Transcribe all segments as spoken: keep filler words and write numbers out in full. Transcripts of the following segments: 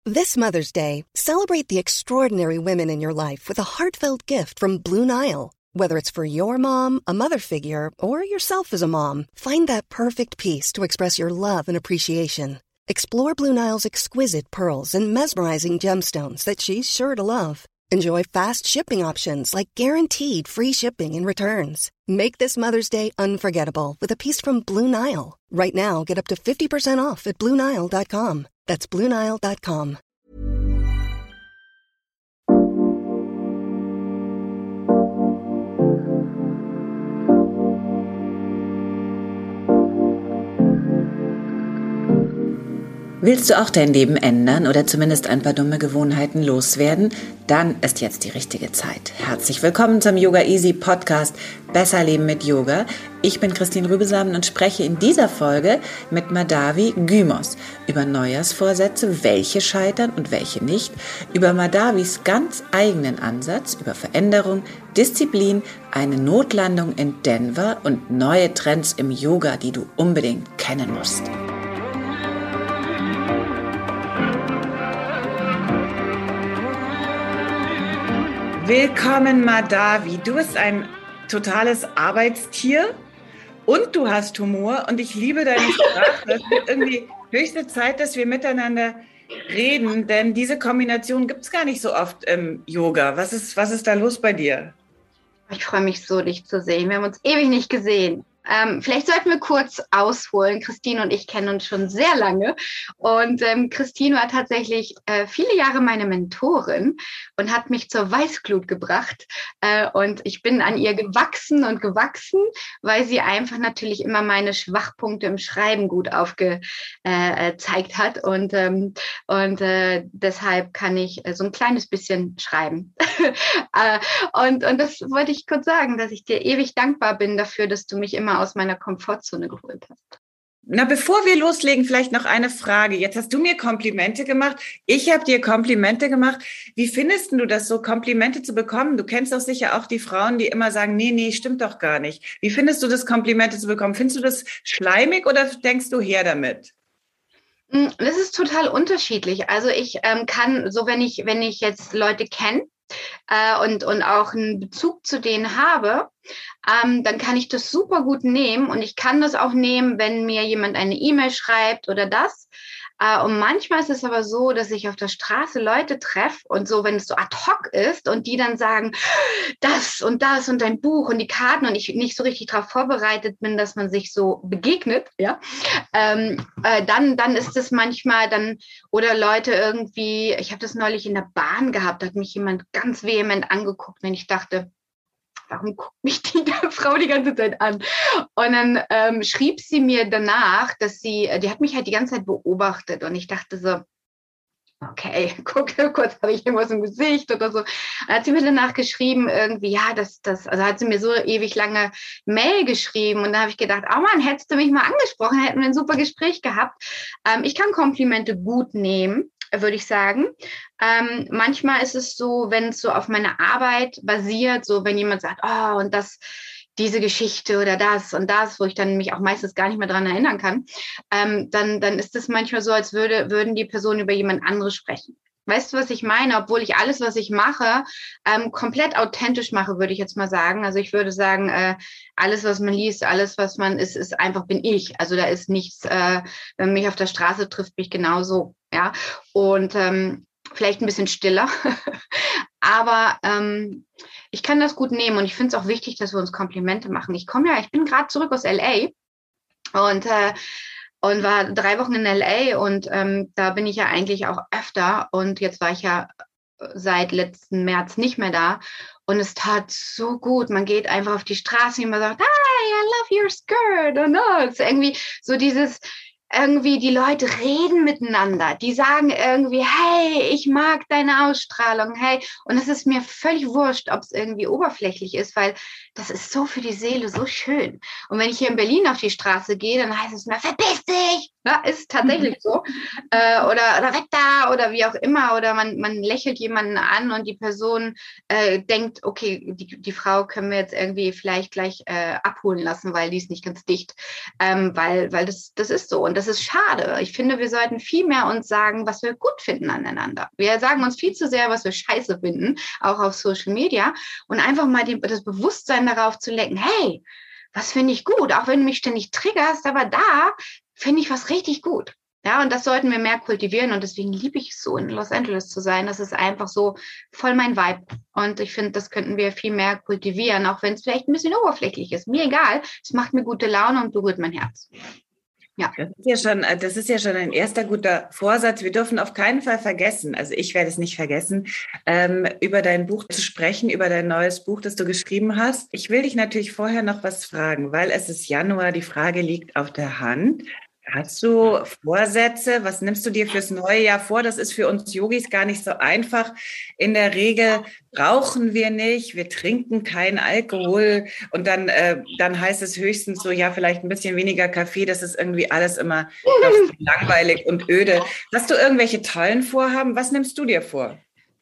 This Mother's Day, celebrate the extraordinary women in your life with a heartfelt gift from Blue Nile. Whether it's for your mom, a mother figure, or yourself as a mom, find that perfect piece to express your love and appreciation. Explore Blue Nile's exquisite pearls and mesmerizing gemstones that she's sure to love. Enjoy fast shipping options like guaranteed free shipping and returns. Make this Mother's Day unforgettable with a piece from Blue Nile. Right now, get up to fifty percent off at Blue Nile dot com. That's Blue Nile dot com. Willst du auch dein Leben ändern oder zumindest ein paar dumme Gewohnheiten loswerden? Dann ist jetzt die richtige Zeit. Herzlich willkommen zum Yoga Easy Podcast Besser Leben mit Yoga. Ich bin Christine Rübesamen und spreche in dieser Folge mit Madhavi Gymos über Neujahrsvorsätze, welche scheitern und welche nicht, über Madhavis ganz eigenen Ansatz, über Veränderung, Disziplin, eine Notlandung in Denver und neue Trends im Yoga, die du unbedingt kennen musst. Willkommen, Madhavi. Du bist ein totales Arbeitstier und du hast Humor und ich liebe deine Sprache. Es wird irgendwie höchste Zeit, dass wir miteinander reden, denn diese Kombination gibt es gar nicht so oft im Yoga. Was ist, was ist da los bei dir? Ich freue mich so, dich zu sehen. Wir haben uns ewig nicht gesehen. Ähm, vielleicht sollten wir kurz ausholen. Christine und ich kennen uns schon sehr lange. Und ähm, Christine war tatsächlich äh, viele Jahre meine Mentorin und hat mich zur Weißglut gebracht. Äh, und ich bin an ihr gewachsen und gewachsen, weil sie einfach natürlich immer meine Schwachpunkte im Schreiben gut aufgezeigt äh, hat. Und, ähm, und äh, deshalb kann ich äh, so ein kleines bisschen schreiben. äh, und, und das wollte ich kurz sagen, dass ich dir ewig dankbar bin dafür, dass du mich immer aus meiner Komfortzone geholt hast. Na, bevor wir loslegen, vielleicht noch eine Frage. Jetzt hast du mir Komplimente gemacht. Ich habe dir Komplimente gemacht. Wie findest du das, so Komplimente zu bekommen? Du kennst doch sicher auch die Frauen, die immer sagen, nee, nee, stimmt doch gar nicht. Wie findest du das, Komplimente zu bekommen? Findest du das schleimig oder denkst du, her damit? Das ist total unterschiedlich. Also ich ähm, kann, so wenn ich, wenn ich jetzt Leute kenne, Äh, und, und auch einen Bezug zu denen habe, ähm, dann kann ich das super gut nehmen und ich kann das auch nehmen, wenn mir jemand eine E-Mail schreibt oder das. Äh, und manchmal ist es aber so, dass ich auf der Straße Leute treffe und so, wenn es so ad hoc ist und die dann sagen, das und das und dein Buch und die Karten und ich nicht so richtig darauf vorbereitet bin, dass man sich so begegnet, ja, ähm, äh, dann, dann ist es manchmal dann, oder Leute irgendwie, ich habe das neulich in der Bahn gehabt, da hat mich jemand ganz vehement angeguckt und ich dachte, warum guckt mich die Frau die ganze Zeit an? Und dann ähm, schrieb sie mir danach, dass sie, die hat mich halt die ganze Zeit beobachtet und ich dachte so, okay, guck, kurz habe ich irgendwas im Gesicht oder so. Dann hat sie mir danach geschrieben, irgendwie, ja, das, das, also hat sie mir so ewig lange Mail geschrieben und da habe ich gedacht, oh Mann, hättest du mich mal angesprochen, hätten wir ein super Gespräch gehabt. Ähm, ich kann Komplimente gut nehmen, würde ich sagen. Ähm, manchmal ist es so, wenn es so auf meine Arbeit basiert, so wenn jemand sagt, oh, und das, diese Geschichte oder das und das, wo ich dann mich auch meistens gar nicht mehr dran erinnern kann, ähm, dann, dann ist es manchmal so, als würde, würden die Personen über jemand anderes sprechen. Weißt du, was ich meine? Obwohl ich alles, was ich mache, ähm, komplett authentisch mache, würde ich jetzt mal sagen. Also ich würde sagen, äh, alles, was man liest, alles, was man ist, ist einfach bin ich. Also da ist nichts, äh, wenn man mich auf der Straße trifft, bin ich genauso. Ja, und ähm, vielleicht ein bisschen stiller. Aber ähm, ich kann das gut nehmen und ich finde es auch wichtig, dass wir uns Komplimente machen. Ich komme ja, ich bin gerade zurück aus L A und äh, und war drei Wochen in L A und ähm, da bin ich ja eigentlich auch öfter und jetzt war ich ja seit letzten März nicht mehr da und es tat so gut. Man geht einfach auf die Straße und man sagt, hi, I love your skirt und oh, es ist irgendwie so dieses irgendwie die Leute reden miteinander, die sagen irgendwie, hey, ich mag deine Ausstrahlung, hey, und es ist mir völlig wurscht, ob es irgendwie oberflächlich ist, weil das ist so für die Seele so schön. Und wenn ich hier in Berlin auf die Straße gehe, dann heißt es mir, verpiss dich, Ja, ist tatsächlich so. Äh, oder, oder weg da oder wie auch immer. Oder man, man lächelt jemanden an und die Person äh, denkt, okay, die, die Frau können wir jetzt irgendwie vielleicht gleich äh, abholen lassen, weil die ist nicht ganz dicht. Ähm, weil weil das, das ist so. Und das ist schade. Ich finde, wir sollten viel mehr uns sagen, was wir gut finden aneinander. Wir sagen uns viel zu sehr, was wir scheiße finden, auch auf Social Media. Und einfach mal die, das Bewusstsein darauf zu lenken, hey, was finde ich gut? Auch wenn du mich ständig triggerst, aber da finde ich was richtig gut. Ja, und das sollten wir mehr kultivieren. Und deswegen liebe ich es so, in Los Angeles zu sein. Das ist einfach so voll mein Vibe. Und ich finde, das könnten wir viel mehr kultivieren, auch wenn es vielleicht ein bisschen oberflächlich ist. Mir egal. Es macht mir gute Laune und berührt mein Herz. Ja. Das ist ja schon, das ist ja schon ein erster guter Vorsatz. Wir dürfen auf keinen Fall vergessen, also ich werde es nicht vergessen, ähm, über dein Buch zu sprechen, über dein neues Buch, das du geschrieben hast. Ich will dich natürlich vorher noch was fragen, weil es ist Januar, die Frage liegt auf der Hand. Hast du Vorsätze? Was nimmst du dir fürs neue Jahr vor? Das ist für uns Yogis gar nicht so einfach. In der Regel rauchen wir nicht, wir trinken keinen Alkohol und dann, äh, dann heißt es höchstens so, ja, vielleicht ein bisschen weniger Kaffee. Das ist irgendwie alles immer doch so langweilig und öde. Hast du irgendwelche tollen Vorhaben? Was nimmst du dir vor?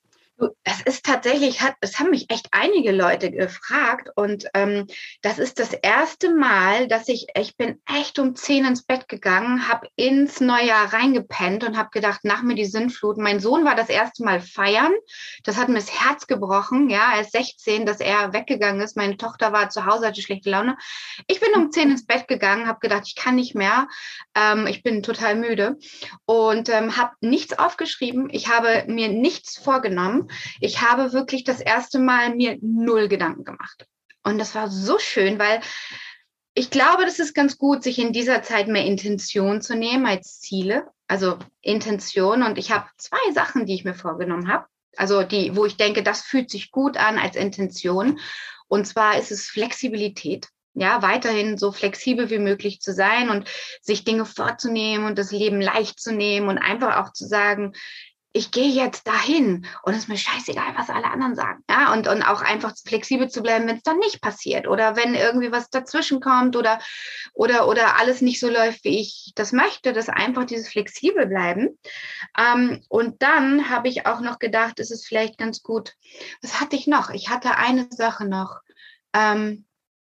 Das ist tatsächlich, hat, es haben mich echt einige Leute gefragt und ähm, das ist das erste Mal, dass ich, ich bin echt um zehn ins Bett gegangen, habe ins Neujahr reingepennt und habe gedacht, nach mir die Sinnflut. Mein Sohn war das erste Mal feiern, das hat mir das Herz gebrochen, ja, er ist sechzehn, dass er weggegangen ist, meine Tochter war zu Hause, hatte schlechte Laune. Ich bin um zehn ins Bett gegangen, habe gedacht, ich kann nicht mehr, ähm, ich bin total müde und ähm, habe nichts aufgeschrieben, ich habe mir nichts vorgenommen. Ich habe wirklich das erste Mal mir null Gedanken gemacht. Und das war so schön, weil ich glaube, das ist ganz gut, sich in dieser Zeit mehr Intention zu nehmen als Ziele. Also Intention. Und ich habe zwei Sachen, die ich mir vorgenommen habe. Also die, wo ich denke, das fühlt sich gut an als Intention. Und zwar ist es Flexibilität. Ja, weiterhin so flexibel wie möglich zu sein und sich Dinge vorzunehmen und das Leben leicht zu nehmen und einfach auch zu sagen, ich gehe jetzt dahin und es ist mir scheißegal, was alle anderen sagen. Ja, und, und auch einfach flexibel zu bleiben, wenn es dann nicht passiert oder wenn irgendwie was dazwischen kommt oder, oder, oder alles nicht so läuft, wie ich das möchte, dass einfach dieses flexibel bleiben. Ähm, und dann habe ich auch noch gedacht, ist es vielleicht ganz gut, was hatte ich noch? Ich hatte eine Sache noch. Ähm,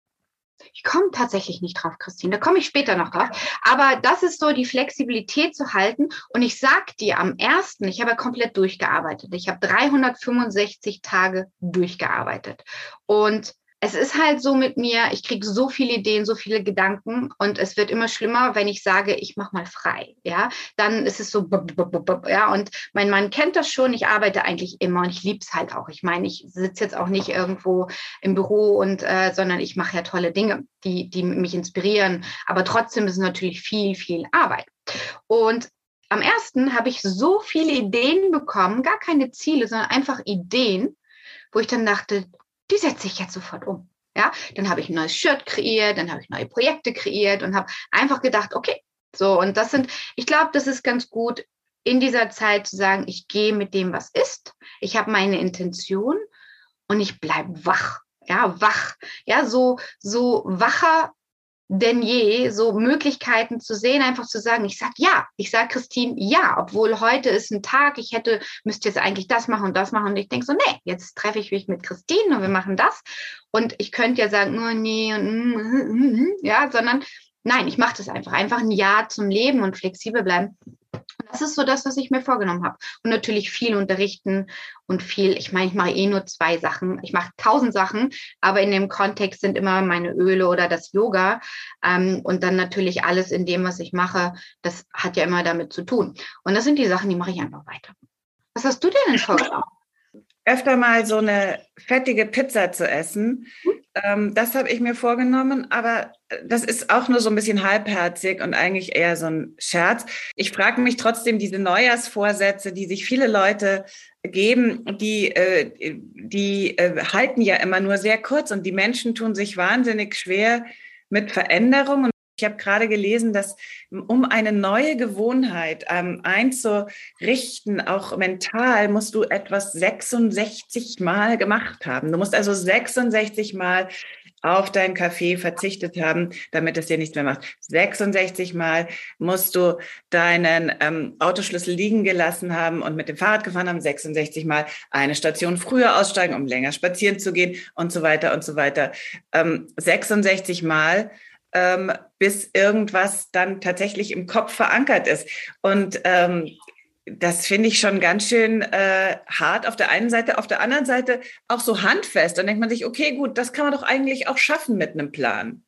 Ich komme tatsächlich nicht drauf, Christine. Da komme ich später noch drauf. Aber das ist so, die Flexibilität zu halten. Und ich sag dir, am ersten, ich habe ja komplett durchgearbeitet. Ich habe dreihundertfünfundsechzig Tage durchgearbeitet. Und es ist halt so mit mir, ich kriege so viele Ideen, so viele Gedanken und es wird immer schlimmer, wenn ich sage, ich mache mal frei, ja, dann ist es so, ja, und mein Mann kennt das schon, ich arbeite eigentlich immer und ich liebe es halt auch. Ich meine, ich sitze jetzt auch nicht irgendwo im Büro und, äh, sondern ich mache ja tolle Dinge, die, die mich inspirieren, aber trotzdem ist es natürlich viel, viel Arbeit. Und am ersten habe ich so viele Ideen bekommen, gar keine Ziele, sondern einfach Ideen, wo ich dann dachte, die setze ich jetzt sofort um. Ja, dann habe ich ein neues Shirt kreiert, dann habe ich neue Projekte kreiert und habe einfach gedacht, okay, so, und das sind, ich glaube, das ist ganz gut, in dieser Zeit zu sagen, ich gehe mit dem, was ist, ich habe meine Intention und ich bleibe wach, ja, wach, ja, so, so wacher denn je, so Möglichkeiten zu sehen, einfach zu sagen, ich sag ja, ich sag Christine ja, obwohl heute ist ein Tag, ich hätte, müsste jetzt eigentlich das machen und das machen und ich denke so, nee, jetzt treffe ich mich mit Christine und wir machen das und ich könnte ja sagen, oh nee, ja, sondern nein, ich mache das einfach, einfach ein Ja zum Leben und flexibel bleiben. Das ist so das, was ich mir vorgenommen habe. Und natürlich viel unterrichten und viel, ich meine, ich mache eh nur zwei Sachen. Ich mache tausend Sachen, aber in dem Kontext sind immer meine Öle oder das Yoga. Ähm, und dann natürlich alles in dem, was ich mache, das hat ja immer damit zu tun. Und das sind die Sachen, die mache ich einfach weiter. Was hast du dir denn vorgenommen? Öfter mal so eine fettige Pizza zu essen. Ähm, das habe ich mir vorgenommen, aber das ist auch nur so ein bisschen halbherzig und eigentlich eher so ein Scherz. Ich frage mich trotzdem, diese Neujahrsvorsätze, die sich viele Leute geben, die, äh, die äh, halten ja immer nur sehr kurz und die Menschen tun sich wahnsinnig schwer mit Veränderungen. Ich habe gerade gelesen, dass um eine neue Gewohnheit ähm, einzurichten, auch mental, musst du etwas sechsundsechzig Mal gemacht haben. Du musst also sechsundsechzig Mal auf deinen Kaffee verzichtet haben, damit es dir nichts mehr macht. sechsundsechzig Mal musst du deinen ähm, Autoschlüssel liegen gelassen haben und mit dem Fahrrad gefahren haben. sechsundsechzig Mal eine Station früher aussteigen, um länger spazieren zu gehen und so weiter und so weiter. Ähm, sechsundsechzig Mal, ähm, bis irgendwas dann tatsächlich im Kopf verankert ist. Und ähm, das finde ich schon ganz schön äh, hart auf der einen Seite, auf der anderen Seite auch so handfest. Dann denkt man sich, okay, gut, das kann man doch eigentlich auch schaffen mit einem Plan.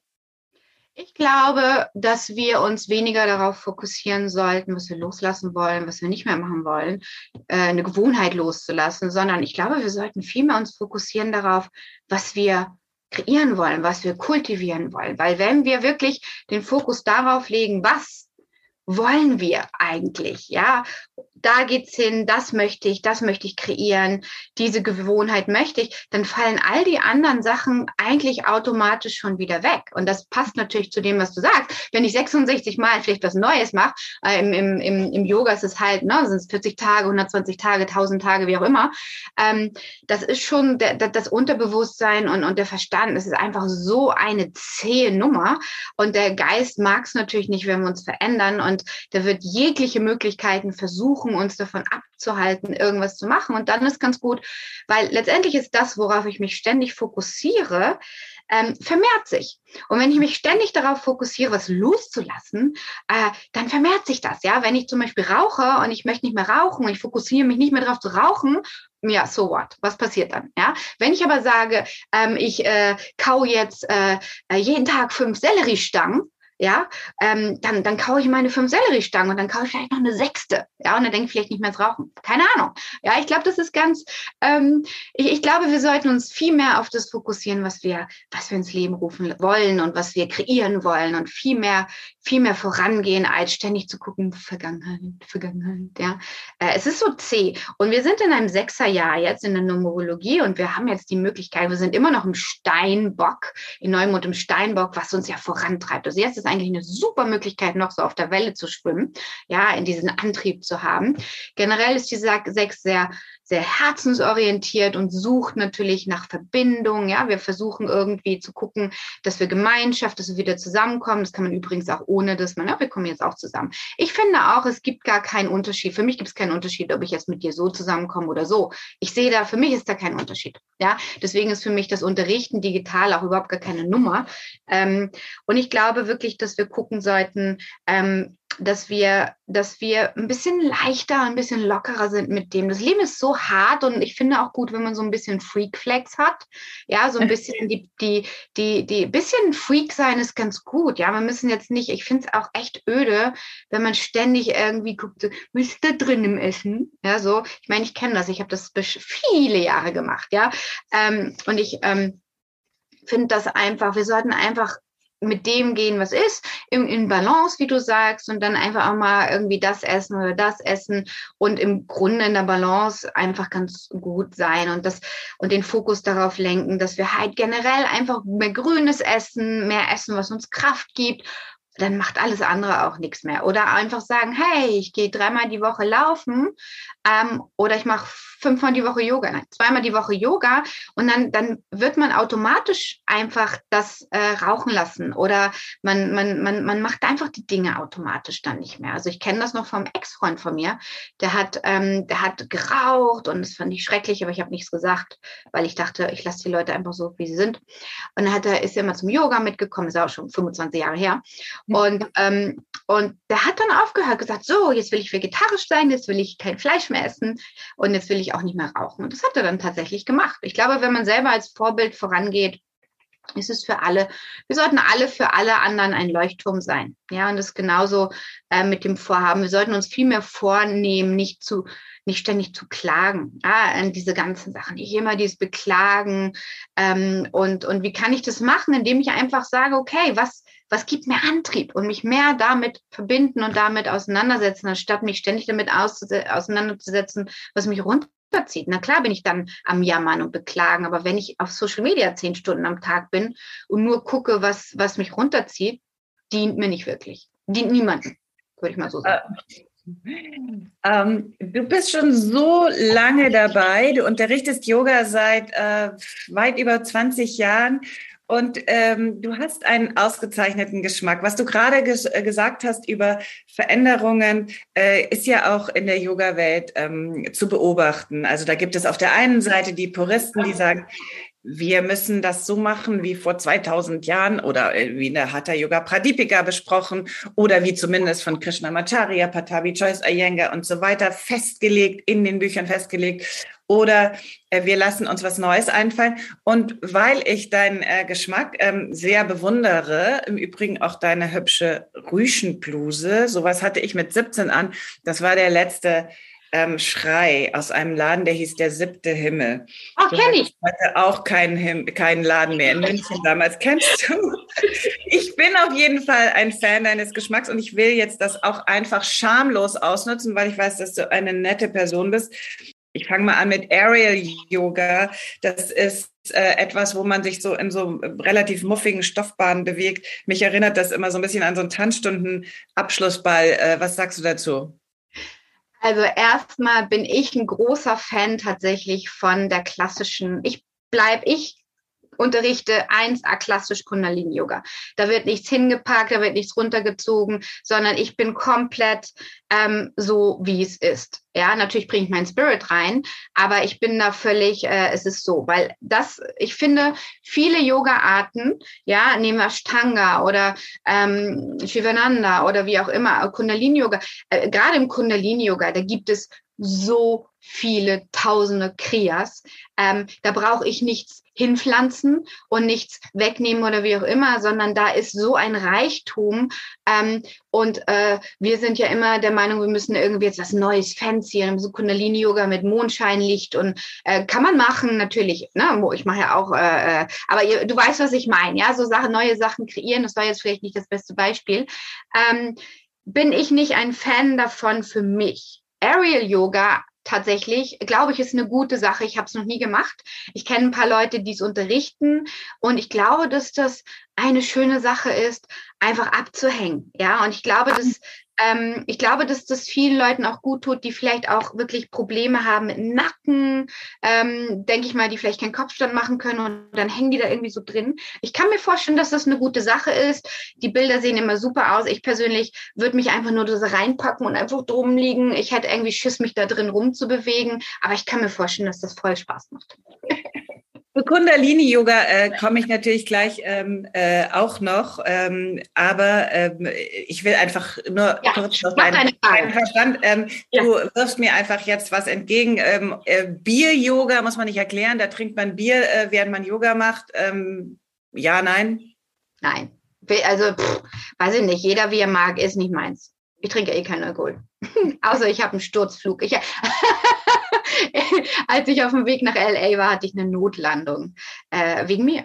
Ich glaube, dass wir uns weniger darauf fokussieren sollten, was wir loslassen wollen, was wir nicht mehr machen wollen, äh, eine Gewohnheit loszulassen, sondern ich glaube, wir sollten viel mehr uns fokussieren darauf, was wir kreieren wollen, was wir kultivieren wollen. Weil wenn wir wirklich den Fokus darauf legen, was wollen wir eigentlich, ja, da geht's hin, das möchte ich, das möchte ich kreieren, diese Gewohnheit möchte ich, dann fallen all die anderen Sachen eigentlich automatisch schon wieder weg. Und das passt natürlich zu dem, was du sagst. Wenn ich sechsundsechzig Mal vielleicht was Neues mache, äh, im, im, im, im Yoga ist es halt, ne, sind es vierzig Tage, hundertzwanzig Tage, tausend Tage, wie auch immer. Ähm, das ist schon der, der, das Unterbewusstsein und, und der Verstand. Das ist einfach so eine zähe Nummer. Und der Geist mag es natürlich nicht, wenn wir uns verändern. Und der wird jegliche Möglichkeiten versuchen, uns davon abzuhalten, irgendwas zu machen. Und dann ist ganz gut, weil letztendlich ist das, worauf ich mich ständig fokussiere, ähm, vermehrt sich. Und wenn ich mich ständig darauf fokussiere, was loszulassen, äh, dann vermehrt sich das. Ja, wenn ich zum Beispiel rauche und ich möchte nicht mehr rauchen und ich fokussiere mich nicht mehr darauf zu rauchen, ja, so what? Was passiert dann? Ja, wenn ich aber sage, ähm, ich äh, kau jetzt äh, jeden Tag fünf Selleriestangen, ja, ähm, dann, dann kaue ich meine fünf Selleriestangen und dann kaue ich vielleicht noch eine sechste, ja, und dann denke ich vielleicht nicht mehr ins Rauchen. Keine Ahnung. Ja, ich glaube, das ist ganz, ähm, ich, ich glaube, wir sollten uns viel mehr auf das fokussieren, was wir, was wir ins Leben rufen wollen und was wir kreieren wollen und viel mehr, viel mehr vorangehen, als ständig zu gucken, Vergangenheit, Vergangenheit, ja. Äh, es ist so zäh. Und wir sind in einem Sechserjahr jetzt in der Numerologie und wir haben jetzt die Möglichkeit, wir sind immer noch im Steinbock, in Neumond im Steinbock, was uns ja vorantreibt. Also jetzt ist eigentlich eine super Möglichkeit, noch so auf der Welle zu schwimmen, ja, in diesen Antrieb zu haben. Generell ist die Sechs sehr, sehr herzensorientiert und sucht natürlich nach Verbindung, ja, wir versuchen irgendwie zu gucken, dass wir Gemeinschaft, dass wir wieder zusammenkommen, das kann man übrigens auch ohne, dass man, ja, wir kommen jetzt auch zusammen. Ich finde auch, es gibt gar keinen Unterschied, für mich gibt es keinen Unterschied, ob ich jetzt mit dir so zusammenkomme oder so. Ich sehe da, für mich ist da kein Unterschied, ja, deswegen ist für mich das Unterrichten digital auch überhaupt gar keine Nummer, ähm, und ich glaube wirklich, dass wir gucken sollten, ähm, dass wir, dass wir ein bisschen leichter, ein bisschen lockerer sind mit dem. Das Leben ist so hart und ich finde auch gut, wenn man so ein bisschen Freak-Flex hat. Ja, so ein bisschen die, die, die, die, bisschen Freak sein ist ganz gut. Ja, wir müssen jetzt nicht, ich finde es auch echt öde, wenn man ständig irgendwie guckt, was ist da drin im Essen? Ja, so. Ich meine, ich kenne das, ich habe das viele Jahre gemacht, ja. Ähm, und ich ähm, finde das einfach, wir sollten einfach mit dem gehen, was ist, in, in Balance, wie du sagst, und dann einfach auch mal irgendwie das essen oder das essen und im Grunde in der Balance einfach ganz gut sein und das und den Fokus darauf lenken, dass wir halt generell einfach mehr Grünes essen, mehr essen, was uns Kraft gibt. Dann macht alles andere auch nichts mehr. Oder einfach sagen, hey, ich gehe dreimal die Woche laufen ähm, oder ich mache fünfmal die Woche Yoga, nein, zweimal die Woche Yoga und dann, dann wird man automatisch einfach das äh, rauchen lassen oder man, man, man, man macht einfach die Dinge automatisch dann nicht mehr. Also ich kenne das noch vom Ex-Freund von mir, der hat, ähm, der hat geraucht und das fand ich schrecklich, aber ich habe nichts gesagt, weil ich dachte, ich lasse die Leute einfach so, wie sie sind. Und dann hat er, ist er immer zum Yoga mitgekommen, ist auch schon fünfundzwanzig Jahre her. Und, ähm, und der hat dann aufgehört, gesagt, so, jetzt will ich vegetarisch sein, jetzt will ich kein Fleisch mehr essen und jetzt will ich auch nicht mehr rauchen. Und das hat er dann tatsächlich gemacht. Ich glaube, wenn man selber als Vorbild vorangeht, ist es für alle, wir sollten alle für alle anderen ein Leuchtturm sein. Ja, und das ist genauso äh, mit dem Vorhaben. Wir sollten uns viel mehr vornehmen, nicht zu, nicht ständig zu klagen, ja, an diese ganzen Sachen, nicht immer dieses Beklagen. Ähm, und, und wie kann ich das machen, indem ich einfach sage, okay, was, was gibt mir Antrieb und mich mehr damit verbinden und damit auseinandersetzen, anstatt mich ständig damit auseinanderzusetzen, was mich runterzieht. Na klar bin ich dann am Jammern und Beklagen, aber wenn ich auf Social Media zehn Stunden am Tag bin und nur gucke, was, was mich runterzieht, dient mir nicht wirklich. Dient niemandem, würde ich mal so sagen. Ähm, du bist schon so lange dabei. Du unterrichtest Yoga seit äh, weit über zwanzig Jahren. Und ähm, du hast einen ausgezeichneten Geschmack. Was du gerade ges- äh, gesagt hast über Veränderungen, äh, ist ja auch in der Yoga-Welt ähm, zu beobachten. Also da gibt es auf der einen Seite die Puristen, die sagen, wir müssen das so machen wie vor zweitausend Jahren oder wie in der Hatha Yoga Pradipika besprochen oder wie zumindest von Krishnamacharya, Patabi Joyce Iyengar und so weiter festgelegt, in den Büchern festgelegt. Oder äh, wir lassen uns was Neues einfallen. Und weil ich deinen äh, Geschmack ähm, sehr bewundere, im Übrigen auch deine hübsche Rüschenbluse, sowas hatte ich mit siebzehn an, das war der letzte ähm, Schrei aus einem Laden, der hieß Der siebte Himmel. Ach, kenne ich. Heute auch keinen, Him- keinen Laden mehr in München damals. Kennst du? Ich bin auf jeden Fall ein Fan deines Geschmacks und ich will jetzt das auch einfach schamlos ausnutzen, weil ich weiß, dass du eine nette Person bist. Ich fange mal an mit Aerial Yoga. Das ist äh, etwas, wo man sich so in so relativ muffigen Stoffbahnen bewegt. Mich erinnert das immer so ein bisschen an so einen Tanzstunden-Abschlussball. Äh, was sagst du dazu? Also erstmal bin ich ein großer Fan tatsächlich von der klassischen, ich bleib, ich unterrichte eins a klassisch Kundalini-Yoga. Da wird nichts hingepackt, da wird nichts runtergezogen, sondern ich bin komplett ähm, so, wie es ist. Ja, natürlich bringe ich meinen Spirit rein, aber ich bin da völlig, äh, es ist so, weil das, ich finde, viele Yoga-Arten, ja, nehmen wir Ashtanga oder ähm, Shivananda oder wie auch immer, Kundalini-Yoga, äh, gerade im Kundalini-Yoga, da gibt es so viele tausende Kriyas. Ähm, da brauche ich nichts hinpflanzen und nichts wegnehmen oder wie auch immer, sondern da ist so ein Reichtum. Ähm, und äh, wir sind ja immer der Meinung, wir müssen irgendwie jetzt was Neues, fancy, so Kundalini-Yoga mit Mondscheinlicht und äh, kann man machen, natürlich. Ne? Ich mache ja auch, äh, aber ihr, du weißt, was ich meine, ja, so Sachen, neue Sachen kreieren, das war jetzt vielleicht nicht das beste Beispiel. Ähm, bin ich nicht ein Fan davon für mich. Aerial Yoga tatsächlich, glaube ich, ist eine gute Sache. Ich habe es noch nie gemacht. Ich kenne ein paar Leute, die es unterrichten und ich glaube, dass das eine schöne Sache ist, einfach abzuhängen. Ja, und ich glaube, dass ähm, ich glaube, dass das vielen Leuten auch gut tut, die vielleicht auch wirklich Probleme haben mit dem Nacken, ähm, denke ich mal, die vielleicht keinen Kopfstand machen können und dann hängen die da irgendwie so drin. Ich kann mir vorstellen, dass das eine gute Sache ist. Die Bilder sehen immer super aus. Ich persönlich würde mich einfach nur da reinpacken und einfach drum liegen. Ich hätte irgendwie Schiss, mich da drin rumzubewegen, aber ich kann mir vorstellen, dass das voll Spaß macht. Zu Kundalini-Yoga äh, komme ich natürlich gleich ähm, äh, auch noch, ähm, aber ähm, ich will einfach nur ja, kurz noch deinen Verstand. Ähm, ja. Du wirfst mir einfach jetzt was entgegen. Ähm, äh, Bier-Yoga muss man nicht erklären, da trinkt man Bier, äh, während man Yoga macht. Ähm, ja, nein? Nein, also pff, weiß ich nicht, jeder wie er mag, ist nicht meins. Ich trinke eh keinen Alkohol. Außer ich habe einen Sturzflug. Ich, als ich auf dem Weg nach L A war, hatte ich eine Notlandung. Äh, wegen mir.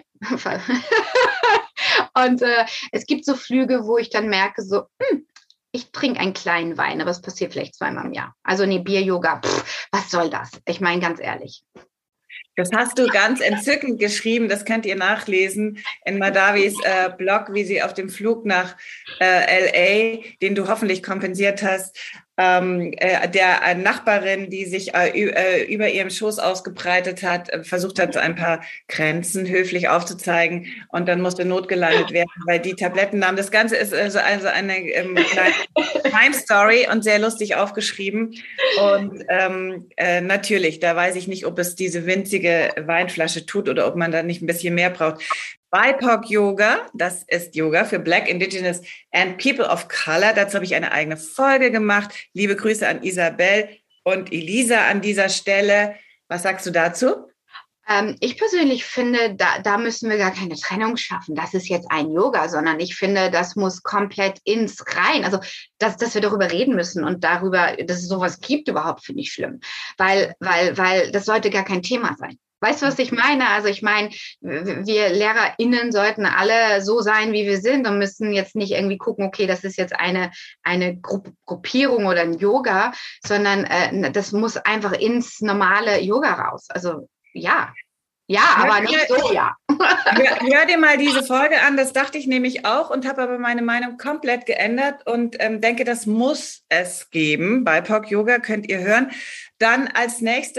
Und äh, es gibt so Flüge, wo ich dann merke, so, hm, ich trinke einen kleinen Wein, aber es passiert vielleicht zweimal im Jahr. Also nee, Bier-Yoga, pff, was soll das? Ich meine, ganz ehrlich. Das hast du ganz entzückend geschrieben, das könnt ihr nachlesen in Madhavis äh, Blog, wie sie auf dem Flug nach äh, L A, den du hoffentlich kompensiert hast, ähm, äh, der äh, Nachbarin, die sich äh, äh, über ihrem Schoß ausgebreitet hat, äh, versucht hat, so ein paar Grenzen höflich aufzuzeigen und dann musste notgelandet werden, weil die Tabletten nahmen. Das Ganze ist also, also eine ähm, kleine Crime-Story und sehr lustig aufgeschrieben. Und ähm, äh, natürlich, da weiß ich nicht, ob es diese winzige Weinflasche tut oder ob man da nicht ein bisschen mehr braucht. B I P O C Yoga, das ist Yoga für Black, Indigenous and People of Color. Dazu habe ich eine eigene Folge gemacht. Liebe Grüße an Isabel und Elisa an dieser Stelle. Was sagst du dazu? Ähm, ich persönlich finde, da, da müssen wir gar keine Trennung schaffen. Das ist jetzt ein Yoga, sondern ich finde, das muss komplett ins Rein. Also, dass, dass wir darüber reden müssen und darüber, dass es sowas gibt überhaupt, finde ich schlimm. Weil, weil, weil das sollte gar kein Thema sein. Weißt du, was ich meine? Also ich meine, wir LehrerInnen sollten alle so sein, wie wir sind und müssen jetzt nicht irgendwie gucken, okay, das ist jetzt eine, eine Gru- Gruppierung oder ein Yoga, sondern äh, das muss einfach ins normale Yoga raus. Also ja, ja, aber nicht so, ja. Hör, hör dir mal diese Folge an, das dachte ich nämlich auch und habe aber meine Meinung komplett geändert und ähm, denke, das muss es geben. Bei B I P O C Yoga könnt ihr hören. Dann als nächstes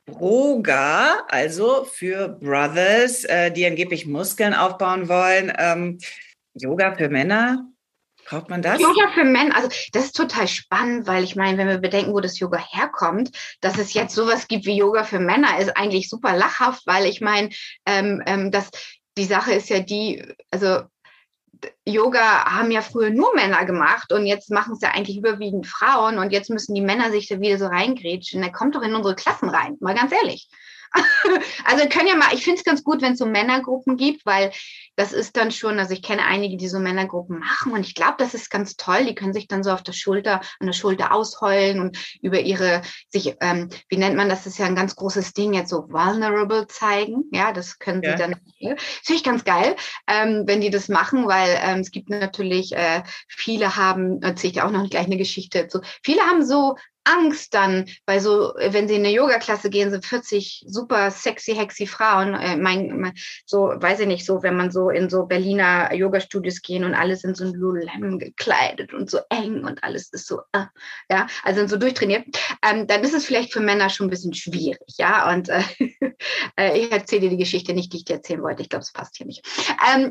Broga, also für Brothers, äh, die angeblich Muskeln aufbauen wollen. Ähm, Yoga für Männer, braucht man das? Yoga für Männer, also das ist total spannend, weil ich meine, wenn wir bedenken, wo das Yoga herkommt, dass es jetzt sowas gibt wie Yoga für Männer, ist eigentlich super lachhaft, weil ich meine, ähm, ähm, das, die Sache ist ja die, also Yoga haben ja früher nur Männer gemacht und jetzt machen es ja eigentlich überwiegend Frauen und jetzt müssen die Männer sich da wieder so reingrätschen. Der kommt doch in unsere Klassen rein, mal ganz ehrlich. Also wir können ja mal, ich finde es ganz gut, wenn es so Männergruppen gibt, weil das ist dann schon, also ich kenne einige, die so Männergruppen machen und ich glaube, das ist ganz toll. Die können sich dann so auf der Schulter, an der Schulter ausheulen und über ihre, sich, ähm, wie nennt man das, das ist ja ein ganz großes Ding, jetzt so vulnerable zeigen. Ja, das können sie ja dann, das finde ich ganz geil, ähm, wenn die das machen, weil ähm, es gibt natürlich, äh, viele haben, erzähle ich auch noch gleich eine Geschichte dazu, viele haben so Angst dann, weil so, wenn sie in eine Yoga-Klasse gehen, sind vierzig super sexy, hexy Frauen, äh, mein, mein, so, weiß ich nicht, so, wenn man so in so Berliner Yoga-Studios gehen und alle sind so ein Lululemon gekleidet und so eng und alles ist so, äh, ja, also sind so durchtrainiert, ähm, dann ist es vielleicht für Männer schon ein bisschen schwierig, ja, und äh, äh, ich erzähle dir die Geschichte nicht, die ich dir erzählen wollte, ich glaube, es passt hier nicht. Ähm,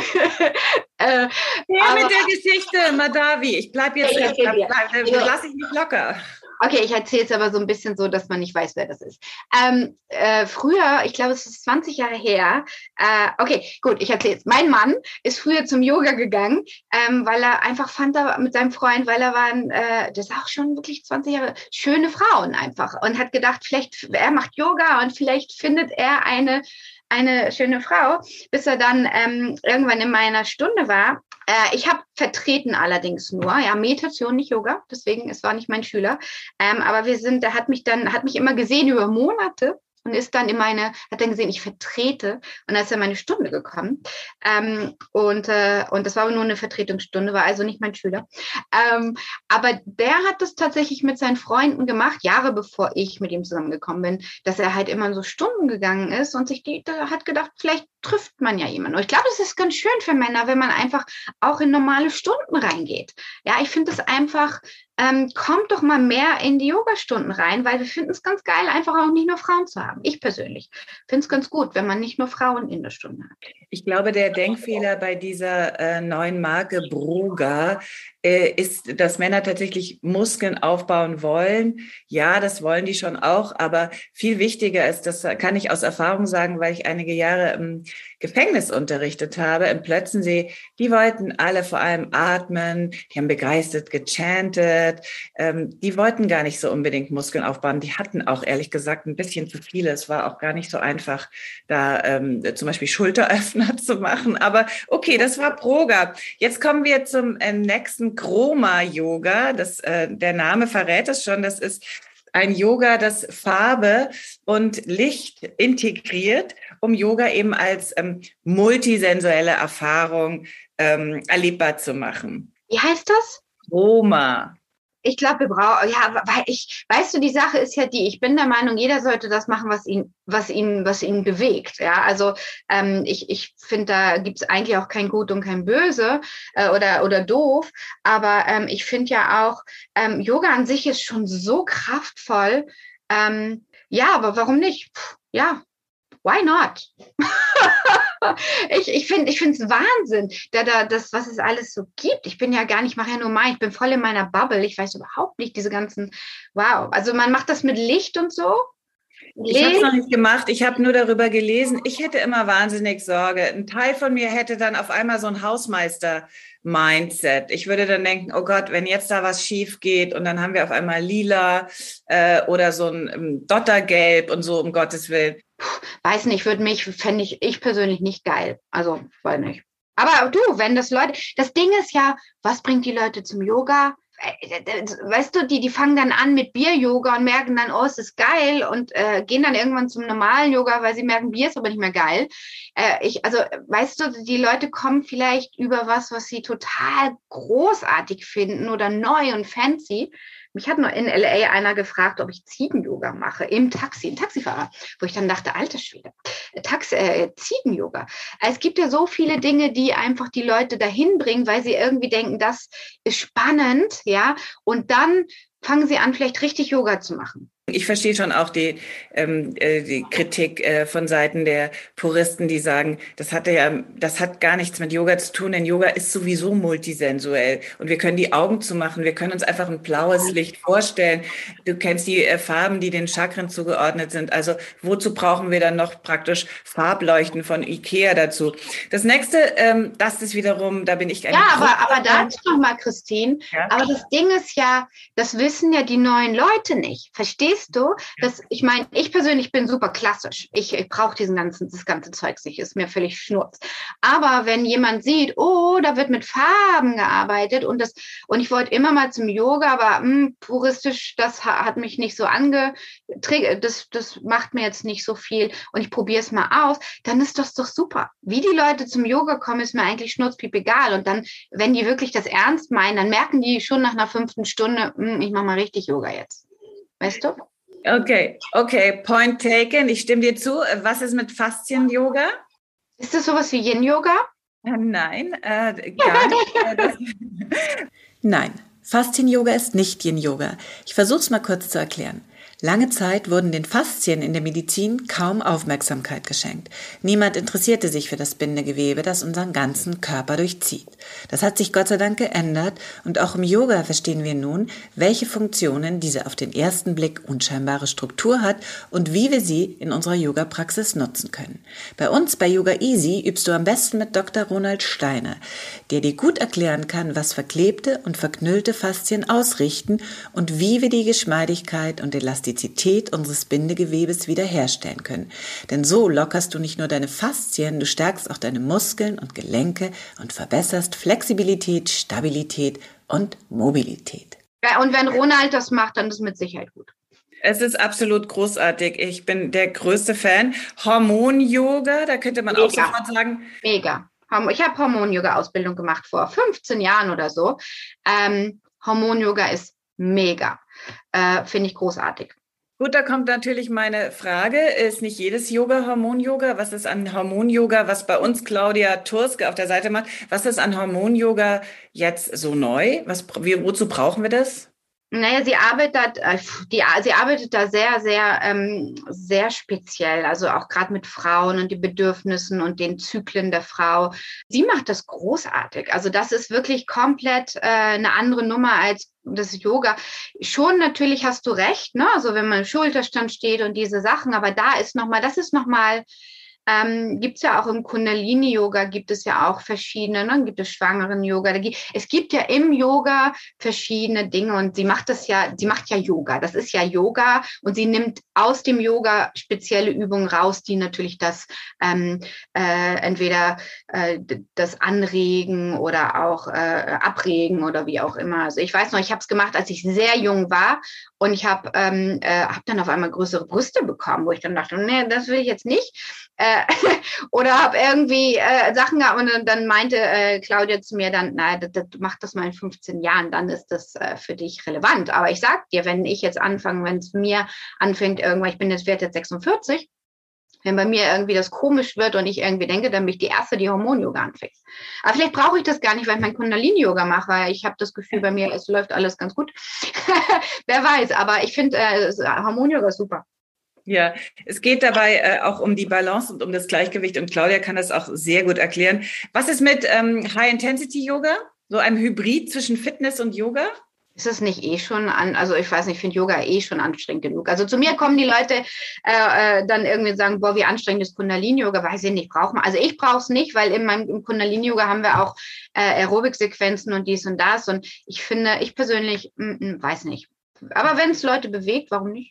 äh, ja, mit der Geschichte, Madavi, ich bleibe jetzt, ich bleib, bleib, bleib, lasse ich mich locker. Okay, ich erzähle es aber so ein bisschen so, dass man nicht weiß, wer das ist. Ähm, äh, früher, ich glaube, es ist zwanzig Jahre her, äh, okay, gut, ich erzähle es. Mein Mann ist früher zum Yoga gegangen, ähm, weil er einfach fand, er mit seinem Freund, weil er waren, äh, das ist auch schon wirklich zwanzig Jahre, schöne Frauen einfach und hat gedacht, vielleicht, er macht Yoga und vielleicht findet er eine eine schöne Frau, bis er dann ähm, irgendwann in meiner Stunde war. Äh, ich habe vertreten allerdings nur, ja, Meditation, nicht Yoga, deswegen, es war nicht mein Schüler. Ähm, aber wir sind, er hat mich dann, hat mich immer gesehen über Monate und ist dann in meine, hat dann gesehen, ich vertrete und dann ist er in meine Stunde gekommen. Ähm, und, äh, und das war aber nur eine Vertretungsstunde, war also nicht mein Schüler. Ähm, aber der hat das tatsächlich mit seinen Freunden gemacht, Jahre bevor ich mit ihm zusammengekommen bin, dass er halt immer in so Stunden gegangen ist und sich die, da hat gedacht, vielleicht trifft man ja jemanden. Und ich glaube, das ist ganz schön für Männer, wenn man einfach auch in normale Stunden reingeht. Ja, ich finde es einfach, ähm, kommt doch mal mehr in die Yogastunden rein, weil wir finden es ganz geil, einfach auch nicht nur Frauen zu haben. Ich persönlich finde es ganz gut, wenn man nicht nur Frauen in der Stunde hat. Ich glaube, der Denkfehler bei dieser äh, neuen Marke Broga äh, ist, dass Männer tatsächlich Muskeln aufbauen wollen. Ja, das wollen die schon auch, aber viel wichtiger ist, das kann ich aus Erfahrung sagen, weil ich einige Jahre im Gefängnis unterrichtet habe, in Plötzensee, die wollten alle vor allem atmen, die haben begeistert gechantet, ähm, die wollten gar nicht so unbedingt Muskeln aufbauen, die hatten auch ehrlich gesagt ein bisschen zu viele, es war auch gar nicht so einfach, da ähm, zum Beispiel Schulteröffner zu machen, aber okay, das war Broga. Jetzt kommen wir zum äh, nächsten Chroma-Yoga, das, äh, der Name verrät es schon, das ist ein Yoga, das Farbe und Licht integriert, um Yoga eben als ähm, multisensuelle Erfahrung ähm, erlebbar zu machen. Wie heißt das? Chroma. Ich glaube, wir brauchen, ja, weil ich, weißt du, die Sache ist ja die, ich bin der Meinung, jeder sollte das machen, was ihn, was ihn, was ihn bewegt. Ja, also ähm, ich, ich finde, da gibt es eigentlich auch kein Gut und kein Böse äh, oder, oder doof. Aber ähm, ich finde ja auch, ähm, Yoga an sich ist schon so kraftvoll. Ähm, ja, aber warum nicht? Puh, ja, why not? ich ich finde ich finde es Wahnsinn, da, da, das, was es alles so gibt. Ich bin ja gar nicht, mache ja nur mein, ich bin voll in meiner Bubble. Ich weiß überhaupt nicht diese ganzen, wow. Also man macht das mit Licht und so. Ich habe es noch nicht gemacht, ich habe nur darüber gelesen. Ich hätte immer wahnsinnig Sorge. Ein Teil von mir hätte dann auf einmal so ein Hausmeister-Mindset. Ich würde dann denken, oh Gott, wenn jetzt da was schief geht und dann haben wir auf einmal lila äh, oder so ein ähm, Dottergelb und so, um Gottes Willen. Puh, weiß nicht, würde mich, fände ich, ich persönlich nicht geil. Also, weiß nicht. Aber du, wenn das Leute, das Ding ist ja, was bringt die Leute zum Yoga? Weißt du, die, die fangen dann an mit Bier-Yoga und merken dann, oh, es ist geil und äh, gehen dann irgendwann zum normalen Yoga, weil sie merken, Bier ist aber nicht mehr geil. Äh, ich, also, weißt du, die Leute kommen vielleicht über was, was sie total großartig finden oder neu und fancy. Mich hat nur in L A einer gefragt, ob ich Ziegen-Yoga mache im Taxi, ein Taxifahrer, wo ich dann dachte, alter Schwede, Taxi, äh, Ziegen-Yoga. Es gibt ja so viele Dinge, die einfach die Leute dahin bringen, weil sie irgendwie denken, das ist spannend, ja, und dann fangen sie an, vielleicht richtig Yoga zu machen. Ich verstehe schon auch die, ähm, äh, die Kritik äh, von Seiten der Puristen, die sagen, das hat ja, das hat gar nichts mit Yoga zu tun, denn Yoga ist sowieso multisensuell und wir können die Augen zumachen, wir können uns einfach ein blaues Licht vorstellen. Du kennst die äh, Farben, die den Chakren zugeordnet sind. Also wozu brauchen wir dann noch praktisch Farbleuchten von Ikea dazu? Das nächste, ähm, das ist wiederum, da bin ich eine Ja, aber, aber dazu nochmal, Christine. Ja? Aber das Ding ist ja, das wissen ja die neuen Leute nicht. Verstehst du? Das, ich meine, ich persönlich bin super klassisch. Ich, ich brauche diesen ganzen, das ganze Zeugs nicht, ist mir völlig schnurz. Aber wenn jemand sieht, oh, da wird mit Farben gearbeitet und das, und ich wollte immer mal zum Yoga, aber mh, puristisch, das hat mich nicht so angetriggert, das, das macht mir jetzt nicht so viel und ich probiere es mal aus, dann ist das doch super. Wie die Leute zum Yoga kommen, ist mir eigentlich schnurzpiep egal. Und dann, wenn die wirklich das ernst meinen, dann merken die schon nach einer fünften Stunde, mh, ich mache mal richtig Yoga jetzt. Weißt du? Okay, okay, point taken. Ich stimme dir zu. Was ist mit Faszien-Yoga? Ist das sowas wie Yin-Yoga? Nein, äh, gar nicht. Nein, Faszien-Yoga ist nicht Yin-Yoga. Ich versuche es mal kurz zu erklären. Lange Zeit wurden den Faszien in der Medizin kaum Aufmerksamkeit geschenkt. Niemand interessierte sich für das Bindegewebe, das unseren ganzen Körper durchzieht. Das hat sich Gott sei Dank geändert und auch im Yoga verstehen wir nun, welche Funktionen diese auf den ersten Blick unscheinbare Struktur hat und wie wir sie in unserer Yoga-Praxis nutzen können. Bei uns bei Yoga Easy übst du am besten mit Doktor Ronald Steiner, der dir gut erklären kann, was verklebte und verknüllte Faszien ausrichten und wie wir die Geschmeidigkeit und Elastizität unseres Bindegewebes wiederherstellen können. Denn so lockerst du nicht nur deine Faszien, du stärkst auch deine Muskeln und Gelenke und verbesserst Flexibilität, Stabilität und Mobilität. Ja, und wenn Ronald das macht, dann ist es mit Sicherheit gut. Es ist absolut großartig. Ich bin der größte Fan. Hormon-Yoga, da könnte man Mega. auch sofort sagen. Mega. Ich habe Hormon-Yoga-Ausbildung gemacht vor fünfzehn Jahren oder so. Ähm, Hormon-Yoga ist mega. Äh, finde ich großartig. Gut, da kommt natürlich meine Frage. Ist nicht jedes Yoga Hormon-Yoga? Was ist an Hormon-Yoga, was bei uns Claudia Turske auf der Seite macht, was ist an Hormon-Yoga jetzt so neu? Was, wie, wozu brauchen wir das? Naja, sie arbeitet, die, sie arbeitet da sehr, sehr, ähm, sehr speziell, also auch gerade mit Frauen und den Bedürfnissen und den Zyklen der Frau. Sie macht das großartig. Also das ist wirklich komplett äh, eine andere Nummer als das Yoga. Schon natürlich hast du recht, ne? Also wenn man im Schulterstand steht und diese Sachen, aber da ist nochmal, das ist nochmal, Ähm, gibt es ja auch im Kundalini-Yoga, gibt es ja auch verschiedene, ne? Gibt es Schwangeren-Yoga. Es gibt ja im Yoga verschiedene Dinge und sie macht das ja, sie macht ja Yoga. Das ist ja Yoga und sie nimmt aus dem Yoga spezielle Übungen raus, die natürlich das ähm, äh, entweder äh, das Anregen oder auch äh, Abregen oder wie auch immer. Also ich weiß noch, ich habe es gemacht, als ich sehr jung war und ich habe ähm, äh, hab dann auf einmal größere Brüste bekommen, wo ich dann dachte, nee, das will ich jetzt nicht. Äh, oder habe irgendwie äh, Sachen gehabt und dann meinte äh, Claudia zu mir dann, na, das, das, mach das mal in fünfzehn Jahren, dann ist das äh, für dich relevant. Aber ich sag dir, wenn ich jetzt anfange, wenn es mir anfängt, irgendwann, ich bin jetzt, werde jetzt sechsundvierzig, wenn bei mir irgendwie das komisch wird und ich irgendwie denke, dann bin ich die Erste, die Hormon-Yoga anfängt. Aber vielleicht brauche ich das gar nicht, weil ich mein Kundalini-Yoga mache, weil ich habe das Gefühl, bei mir, es läuft alles ganz gut. Wer weiß, aber ich finde, äh, Hormon-Yoga ist super. Ja, es geht dabei äh, auch um die Balance und um das Gleichgewicht und Claudia kann das auch sehr gut erklären. Was ist mit ähm, High-Intensity-Yoga? So einem Hybrid zwischen Fitness und Yoga? Ist es nicht eh schon an, also ich weiß nicht, ich finde Yoga eh schon anstrengend genug. Also zu mir kommen die Leute äh, äh, dann irgendwie sagen, boah, wie anstrengend ist Kundalini-Yoga, weiß ich nicht, braucht man. Also ich brauche es nicht, weil in meinem im Kundalini-Yoga haben wir auch äh, Aerobic-Sequenzen und dies und das und ich finde, ich persönlich, m -m, weiß nicht. Aber wenn es Leute bewegt, warum nicht?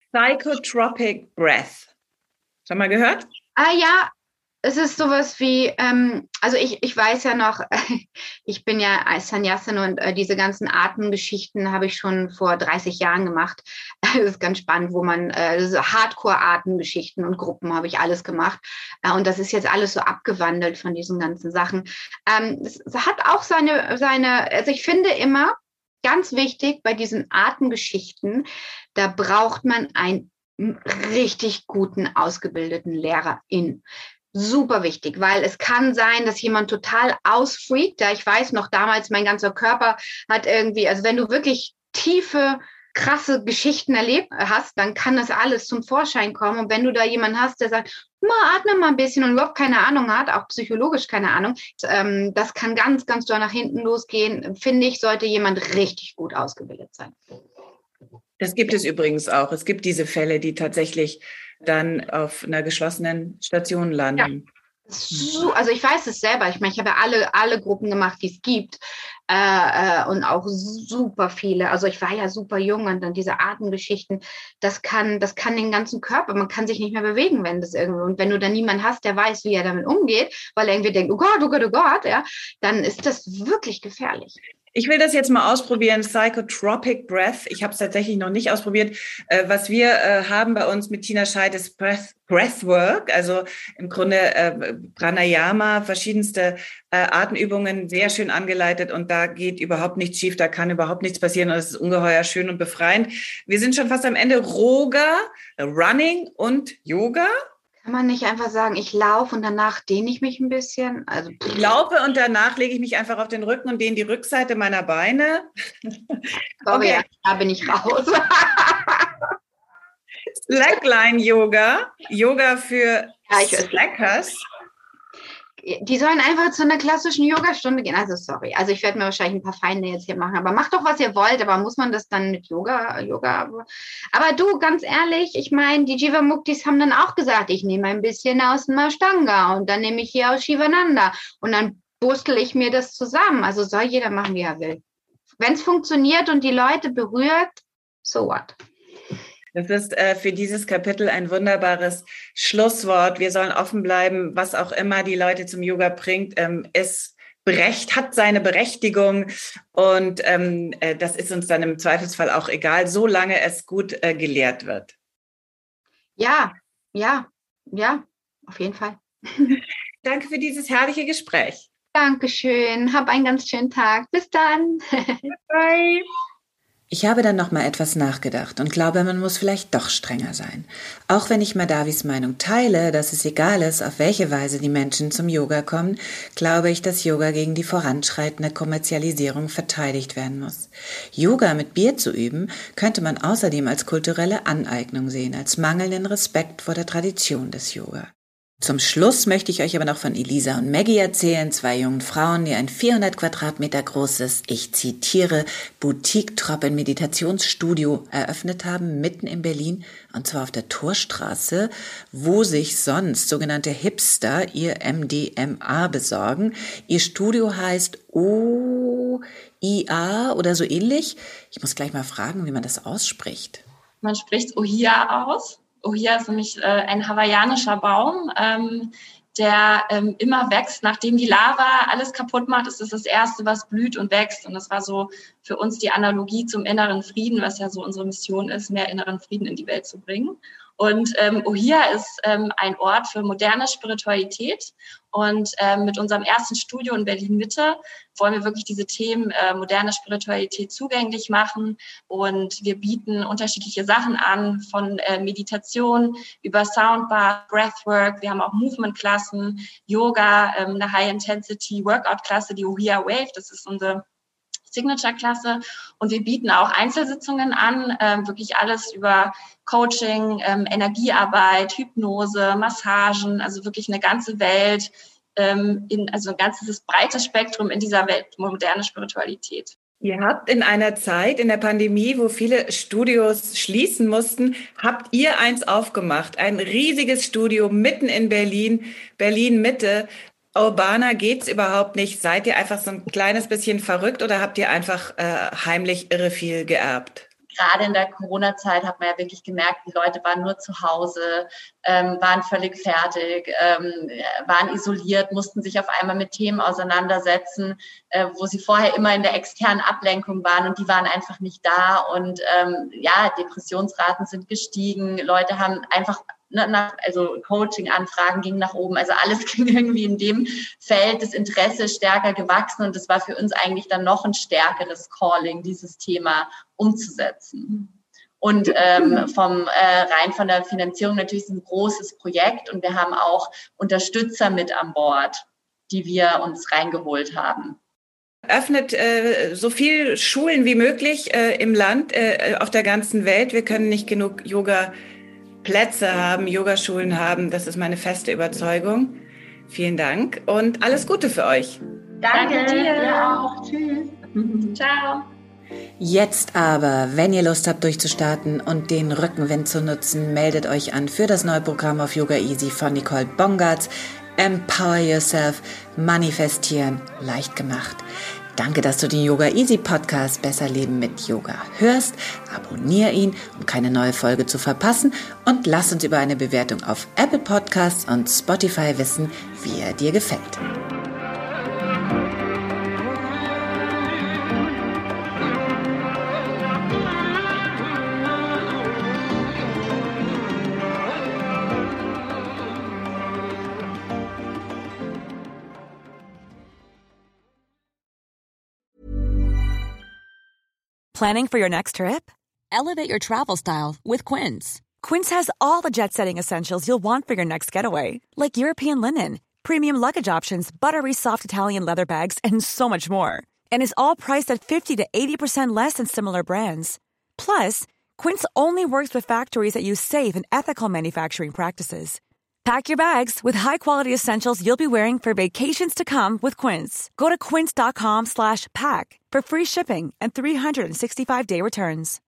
Psychotropic Breath. Schon mal gehört? Ah ja, es ist sowas wie, ähm, also ich, ich weiß ja noch, ich bin ja als Sannyasin und äh, diese ganzen Atemgeschichten habe ich schon vor dreißig Jahren gemacht. Das ist ganz spannend, wo man, äh, so Hardcore-Atemgeschichten und Gruppen habe ich alles gemacht. Äh, und das ist jetzt alles so abgewandelt von diesen ganzen Sachen. Ähm, es, es hat auch seine, seine, also ich finde immer, ganz wichtig bei diesen Atemgeschichten, da braucht man einen richtig guten, ausgebildeten LehrerIn. Super wichtig, weil es kann sein, dass jemand total ausfreakt. Ja, ich weiß noch damals, mein ganzer Körper hat irgendwie, also wenn du wirklich tiefe krasse Geschichten erlebt hast, dann kann das alles zum Vorschein kommen. Und wenn du da jemanden hast, der sagt, mal atme mal ein bisschen und überhaupt keine Ahnung hat, auch psychologisch keine Ahnung, ähm, das kann ganz, ganz doll nach hinten losgehen. Finde ich, sollte jemand richtig gut ausgebildet sein. Das gibt es übrigens auch. Es gibt diese Fälle, die tatsächlich dann auf einer geschlossenen Station landen. Ja. So, also ich weiß es selber. Ich meine, ich habe ja alle, alle Gruppen gemacht, die es gibt. Äh, äh, und auch super viele. Also ich war ja super jung und dann diese Atemgeschichten, das kann, das kann den ganzen Körper, man kann sich nicht mehr bewegen, wenn das irgendwie, und wenn du dann niemanden hast, der weiß, wie er damit umgeht, weil er irgendwie denkt, oh Gott, oh Gott, oh Gott, ja, dann ist das wirklich gefährlich. Ich will das jetzt mal ausprobieren, Psychotropic Breath. Ich habe es tatsächlich noch nicht ausprobiert. Äh, was wir äh, haben bei uns mit Tina Scheid ist Breath, Breathwork, also im Grunde äh, Pranayama, verschiedenste äh, Atemübungen, sehr schön angeleitet und da geht überhaupt nichts schief, da kann überhaupt nichts passieren und es ist ungeheuer schön und befreiend. Wir sind schon fast am Ende. Roga, Running und Yoga. Kann man nicht einfach sagen, ich laufe und danach dehne ich mich ein bisschen? Also, ich laufe und danach lege ich mich einfach auf den Rücken und dehne die Rückseite meiner Beine. Sorry, okay. Da bin ich raus. Slackline-Yoga, Yoga für ja, Slackers. Die sollen einfach zu einer klassischen Yogastunde gehen. Also sorry, also ich werde mir wahrscheinlich ein paar Feinde jetzt hier machen, aber macht doch, was ihr wollt, aber muss man das dann mit Yoga, Yoga? Aber du, ganz ehrlich, ich meine, die Jivamuktis haben dann auch gesagt, ich nehme ein bisschen aus dem Ashtanga und dann nehme ich hier aus Shivananda und dann burstel ich mir das zusammen. Also soll jeder machen, wie er will. Wenn es funktioniert und die Leute berührt, so what? Das ist äh, für dieses Kapitel ein wunderbares Schlusswort. Wir sollen offen bleiben, was auch immer die Leute zum Yoga bringt. Ähm, es berecht, hat seine Berechtigung und ähm, äh, das ist uns dann im Zweifelsfall auch egal, solange es gut äh, gelehrt wird. Ja, ja, ja, auf jeden Fall. Danke für dieses herrliche Gespräch. Dankeschön. Hab einen ganz schönen Tag. Bis dann. Bye. Ich habe dann noch mal etwas nachgedacht und glaube, man muss vielleicht doch strenger sein. Auch wenn ich Madhavis Meinung teile, dass es egal ist, auf welche Weise die Menschen zum Yoga kommen, glaube ich, dass Yoga gegen die voranschreitende Kommerzialisierung verteidigt werden muss. Yoga mit Bier zu üben, könnte man außerdem als kulturelle Aneignung sehen, als mangelnden Respekt vor der Tradition des Yoga. Zum Schluss möchte ich euch aber noch von Elisa und Maggie erzählen, zwei jungen Frauen, die ein vierhundert Quadratmeter großes, ich zitiere, Boutique-Drop-in-Meditationsstudio eröffnet haben, mitten in Berlin, und zwar auf der Torstraße, wo sich sonst sogenannte Hipster ihr M D M A besorgen. Ihr Studio heißt O I A oder so ähnlich. Ich muss gleich mal fragen, wie man das ausspricht. Man spricht Ohia aus. Ohia ist nämlich äh, ein hawaiianischer Baum, ähm, der ähm, immer wächst. Nachdem die Lava alles kaputt macht, ist es das Erste, was blüht und wächst. Und das war so für uns die Analogie zum inneren Frieden, was ja so unsere Mission ist, mehr inneren Frieden in die Welt zu bringen. Und ähm, Ohia ist ähm, ein Ort für moderne Spiritualität. Und ähm, mit unserem ersten Studio in Berlin-Mitte wollen wir wirklich diese Themen äh, moderne Spiritualität zugänglich machen. Und wir bieten unterschiedliche Sachen an, von äh, Meditation über Soundbar, Breathwork. Wir haben auch Movement-Klassen, Yoga, ähm, eine High-Intensity-Workout-Klasse, die Ohia Wave. Das ist unsere Signature-Klasse. Und wir bieten auch Einzelsitzungen an, ähm, wirklich alles über Coaching, ähm, Energiearbeit, Hypnose, Massagen, also wirklich eine ganze Welt, ähm, in, also ein ganzes breites Spektrum in dieser Welt, moderne Spiritualität. Ihr habt in einer Zeit, in der Pandemie, wo viele Studios schließen mussten, habt ihr eins aufgemacht, ein riesiges Studio mitten in Berlin, Berlin-Mitte. Urbaner geht's überhaupt nicht. Seid ihr einfach so ein kleines bisschen verrückt oder habt ihr einfach äh, heimlich irre viel geerbt? Gerade in der Corona-Zeit hat man ja wirklich gemerkt, die Leute waren nur zu Hause, ähm, waren völlig fertig, ähm, waren isoliert, mussten sich auf einmal mit Themen auseinandersetzen, äh, wo sie vorher immer in der externen Ablenkung waren und die waren einfach nicht da. Und ähm, ja, Depressionsraten sind gestiegen, Leute haben einfach Nach, also Coaching-Anfragen gingen nach oben, also alles ging irgendwie in dem Feld, das Interesse stärker gewachsen und das war für uns eigentlich dann noch ein stärkeres Calling, dieses Thema umzusetzen. Und ähm, vom äh, rein von der Finanzierung natürlich ist ein großes Projekt und wir haben auch Unterstützer mit an Bord, die wir uns reingeholt haben. Öffnet äh, so viel Schulen wie möglich äh, im Land, äh, auf der ganzen Welt. Wir können nicht genug Yoga-Plätze haben, Yogaschulen haben. Das ist meine feste Überzeugung. Vielen Dank und alles Gute für euch. Danke, Danke dir. dir auch. Tschüss. Ciao. Jetzt aber, wenn ihr Lust habt durchzustarten und den Rückenwind zu nutzen, meldet euch an für das neue Programm auf Yoga Easy von Nicole Bongartz. Empower Yourself, Manifestieren, leicht gemacht. Danke, dass du den Yoga Easy Podcast Besser Leben mit Yoga hörst. Abonnier ihn, um keine neue Folge zu verpassen. Und lass uns über eine Bewertung auf Apple Podcasts und Spotify wissen, wie er dir gefällt. Planning for your next trip? Elevate your travel style with Quince. Quince has all the jet-setting essentials you'll want for your next getaway, like European linen, premium luggage options, buttery soft Italian leather bags, and so much more. And is all priced at fifty to eighty percent less than similar brands. Plus, Quince only works with factories that use safe and ethical manufacturing practices. Pack your bags with high-quality essentials you'll be wearing for vacations to come with Quince. Go to quince.com slash pack for free shipping and three sixty-five day returns.